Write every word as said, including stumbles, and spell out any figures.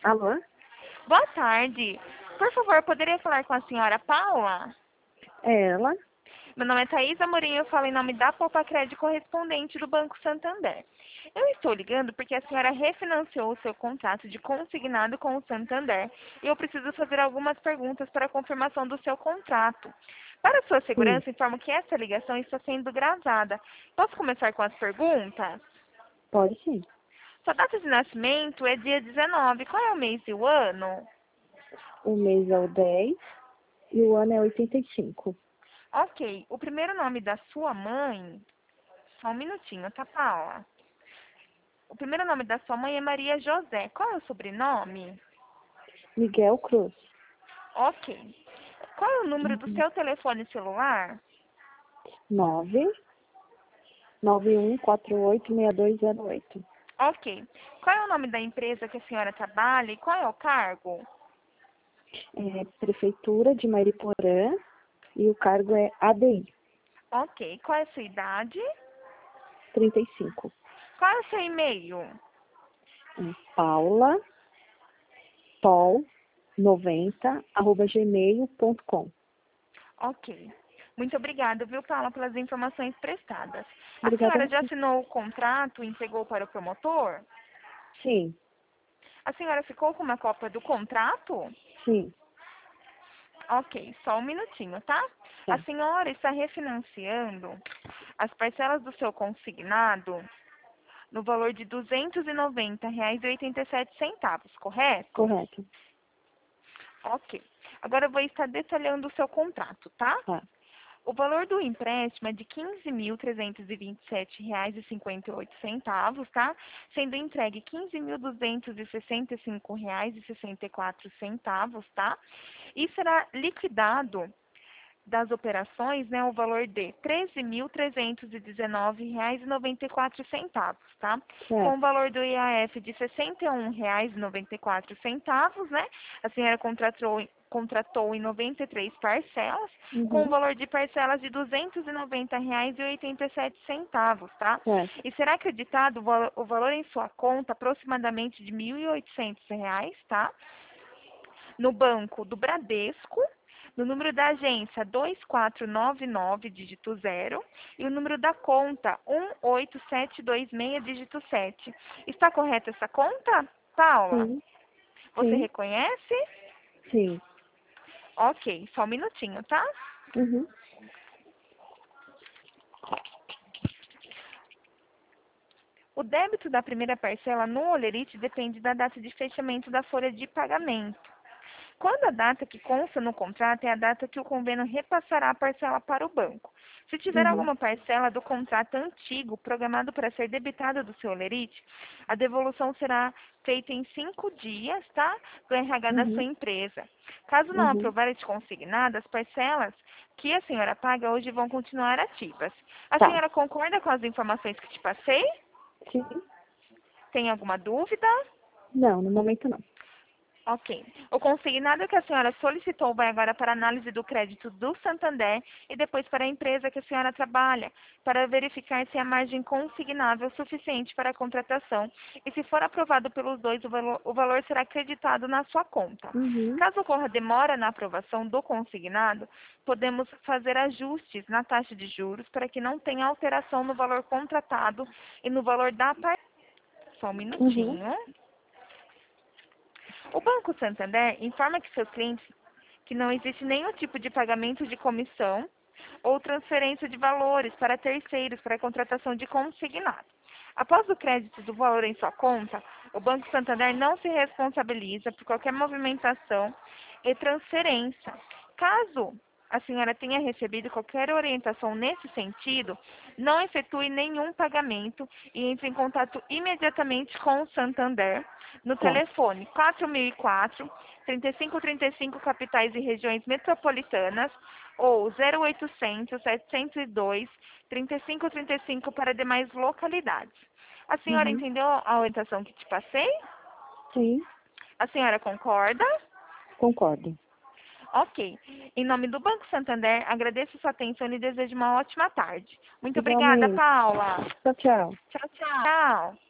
Alô? Boa tarde. Por favor, poderia falar com a senhora Paula? É ela? Meu nome é Thaís Amorim, eu falo em nome da Poupa Crédito correspondente do Banco Santander. Eu estou ligando porque a senhora refinanciou o seu contrato de consignado com o Santander e eu preciso fazer algumas perguntas para a confirmação do seu contrato. Para sua Sim, segurança, informo que essa ligação está sendo gravada. Posso começar com as perguntas? pode sim. Sua data de nascimento é dia dezenove. Qual é o mês e o ano? O mês é o dez e o ano é oitenta e cinco. Ok. O primeiro nome da sua mãe... Só um minutinho, tá, Paula? O primeiro nome da sua mãe é Maria José. Qual é o sobrenome? Miguel Cruz. Ok. Qual é o número do Uhum. seu telefone celular? nove nove um quatro oito seis dois zero oito. Ok. Qual é o nome da empresa que a senhora trabalha e qual é o cargo? É Prefeitura de Mariporã e o cargo é A D I, Ok. Qual é a sua idade? trinta e cinco. Qual é o seu e-mail? É Paula Pol noventa arroba gmail ponto com. Ok. Muito obrigada, viu, Paula, pelas informações prestadas. A Obrigada a senhora já você. assinou o contrato e entregou para o promotor? Sim, A senhora ficou com uma cópia do contrato? sim. Ok, só um minutinho, tá? A Tá. senhora está refinanciando as parcelas do seu consignado no valor de duzentos e noventa reais e oitenta e sete centavos, correto? Correto. Ok. Agora eu vou estar detalhando o seu contrato, tá? Tá. O valor do empréstimo é de quinze mil trezentos e vinte e sete reais e cinquenta e oito centavos, tá? Sendo entregue quinze mil duzentos e sessenta e cinco reais e sessenta e quatro centavos, tá? E será liquidado das operações, né, o valor de treze mil trezentos e dezenove reais e noventa e quatro centavos, tá? Com o Certo. valor do I A F de sessenta e um reais e noventa e quatro centavos, né? A senhora contratou, contratou em noventa e três parcelas, com o Uhum. valor de parcelas de duzentos e noventa reais e oitenta e sete centavos, tá? Certo. E será acreditado o valo- o valor em sua conta aproximadamente de mil e oitocentos reais, tá? No banco do Bradesco, no número da agência dois quatro nove nove, dígito zero, e o número da conta um oito sete dois seis, dígito sete. Está correta essa conta, Paula? Sim, Você sim, reconhece? sim. Ok, só um minutinho, tá? Uhum. O débito da primeira parcela no Olerite depende da data de fechamento da folha de pagamento. Quando a data que consta no contrato é a data que o convênio repassará a parcela para o banco. Se tiver Uhum. alguma parcela do contrato antigo programado para ser debitada do seu Olerite, a devolução será feita em cinco dias, tá? Do R H da sua Uhum. empresa. Caso não Uhum. aprovar este consignado, as parcelas que a senhora paga hoje vão continuar ativas. A Tá. senhora concorda com as informações que te passei? Sim. Tem alguma dúvida? Não, no momento não. Ok. O consignado que a senhora solicitou vai agora para análise do crédito do Santander e depois para a empresa que a senhora trabalha, para verificar se a margem consignável é suficiente para a contratação e se for aprovado pelos dois, o valor, o valor será acreditado na sua conta. Uhum. Caso ocorra demora na aprovação do consignado, podemos fazer ajustes na taxa de juros para que não tenha alteração no valor contratado e no valor da parcela. Só um Uhum. minutinho. O Banco Santander informa que seus clientes que não existe nenhum tipo de pagamento de comissão ou transferência de valores para terceiros para a contratação de consignado. Após o crédito do valor em sua conta, o Banco Santander não se responsabiliza por qualquer movimentação e transferência. Caso a senhora tenha recebido qualquer orientação nesse sentido, não efetue nenhum pagamento e entre em contato imediatamente com o Santander no Tá. telefone quatro mil e quatro, trinta e cinco trinta e cinco capitais e regiões metropolitanas ou zero oitocentos, setecentos e dois, trinta e cinco trinta e cinco para demais localidades. A senhora Uhum. entendeu a orientação que te passei? Sim, A senhora concorda? concordo. Ok. Em nome do Banco Santander, agradeço sua atenção e desejo uma ótima tarde. Muito obrigada, Igualmente. Paula. Tchau, tchau. Tchau, tchau. Tchau.